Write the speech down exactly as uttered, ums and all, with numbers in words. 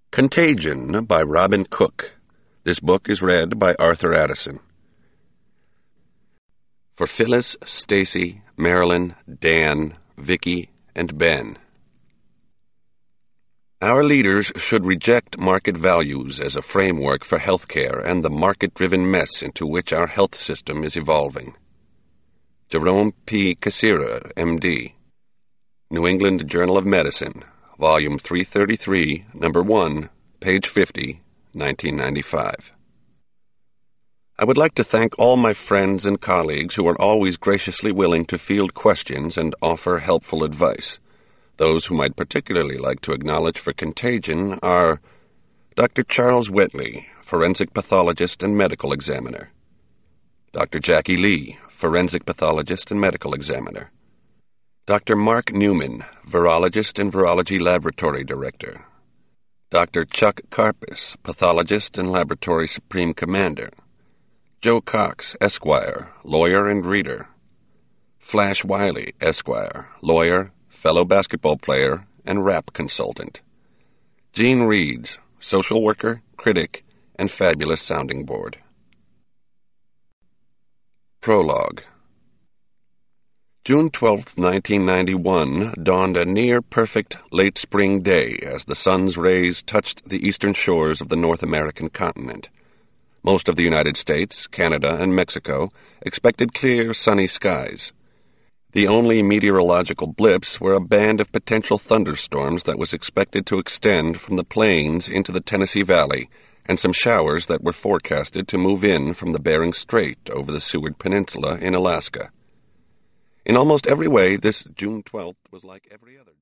Contagion by Robin Cook. This book is read by Arthur Addison. For Phyllis, Stacy, Marilyn, Dan, Vicky, and Ben. Our leaders should reject market values as a framework for healthcare and the market-driven mess into which our health system is evolving. Jerome P. Cassira, M D New England Journal of Medicine, Volume three thirty-three, Number one, page fifty, nineteen ninety-five. I would like to thank all my friends and colleagues who are always graciously willing to field questions and offer helpful advice. Those whom I'd particularly like to acknowledge for Contagion are Doctor Charles Whitley, forensic pathologist and medical examiner; Doctor Jackie Lee, forensic pathologist and medical examiner; Doctor Mark Newman, virologist and virology laboratory director; Doctor Chuck Karpus, pathologist and laboratory supreme commander; Joe Cox, Esquire, lawyer and reader; Flash Wiley, Esquire, lawyer, fellow basketball player, and rap consultant; Gene Reeds, social worker, critic, and fabulous sounding board. Prologue. June twelfth, nineteen ninety-one, dawned a near-perfect late spring day as the sun's rays touched the eastern shores of the North American continent. Most of the United States, Canada, and Mexico expected clear, sunny skies. The only meteorological blips were a band of potential thunderstorms that was expected to extend from the plains into the Tennessee Valley, and some showers that were forecasted to move in from the Bering Strait over the Seward Peninsula in Alaska. In almost every way, this June twelfth was like every other.